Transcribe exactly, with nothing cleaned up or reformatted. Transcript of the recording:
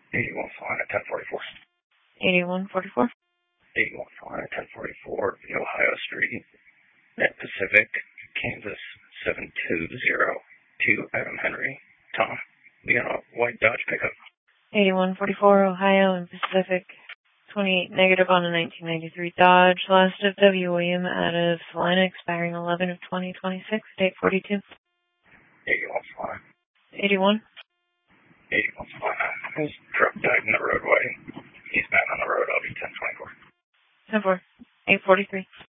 eighty-one flying at ten forty-four. eighty-one forty-four. eighty-one flying at ten forty-four, the Ohio Street, at Pacific, Kansas, seven two zero to Adam Henry. Tom, we got a white Dodge pickup. eighty-one forty-four, Ohio and Pacific, twenty-eight negative on a nineteen ninety-three Dodge. Last of W. William out of Salina, expiring eleven of twenty twenty-six, date forty-two. eighty-one flying. eighty-one. eighty-one flying. His truck died in the roadway. He's back on the road. I'll be ten twenty-four. ten four. eight forty-three.